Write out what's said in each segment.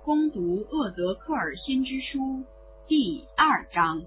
攻读厄德克尔先知书第2章。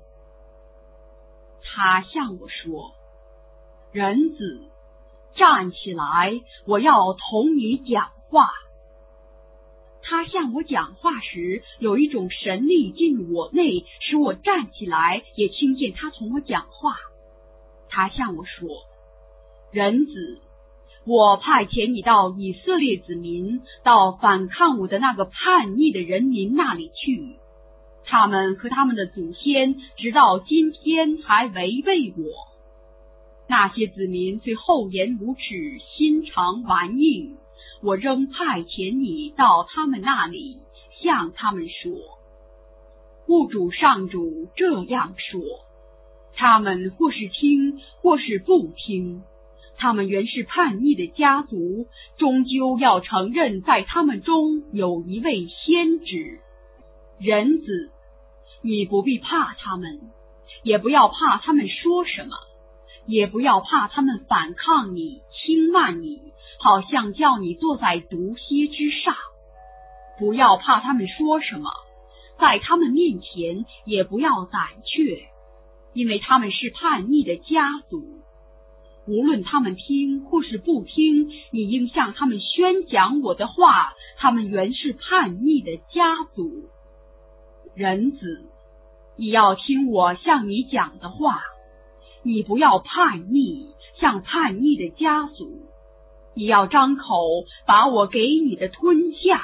他向我说：人子，站起来，我要同你讲话。他向我讲话时，有一种神力进入我内，使我站起来，也听见他同我讲话。他向我说：人子，我派遣你到以色列子民，到反抗我的那个叛逆的人民那里去。他们和他们的祖先直到今天还违背我。那些子民虽厚颜无耻，心肠顽硬，我仍派遣你到他们那里，向他们说：物主上主这样说。他们或是听，或是不听。他们原是叛逆的家族，终究要承认在他们中有一位先知。人子，你不必怕他们，也不要怕他们说什么，也不要怕他们反抗你，轻慢你，好像叫你坐在毒蝎之上。不要怕他们说什么，在他们面前也不要胆怯，因为他们是叛逆的家族。无论他们听或是不听，你应向他们宣讲我的话，他们原是叛逆的家族。人子，你要听我向你讲的话，你不要叛逆，像叛逆的家族。你要张口，把我给你的吞下。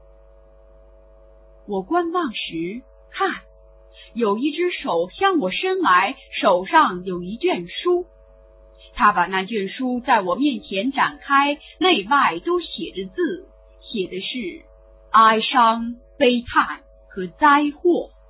我观望时，看，有一只手向我伸来，手上有一卷书。他把那卷书在我面前展开，内外都写着字，写的是哀伤、悲叹和灾祸。